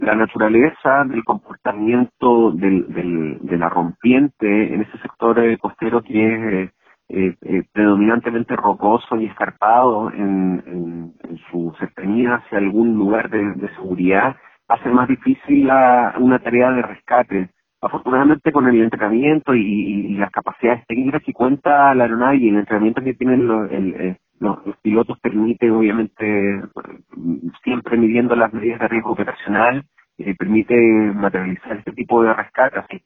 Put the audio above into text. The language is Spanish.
la naturaleza del comportamiento de la rompiente en ese sector costero que es predominantemente rocoso y escarpado en su cercanía hacia algún lugar de seguridad, hace más difícil una tarea de rescate. Afortunadamente, con el entrenamiento y las capacidades técnicas que cuenta la aeronave y el entrenamiento que tienen los pilotos permite, obviamente, siempre midiendo las medidas de riesgo operacional, permite materializar este tipo de rescate. Así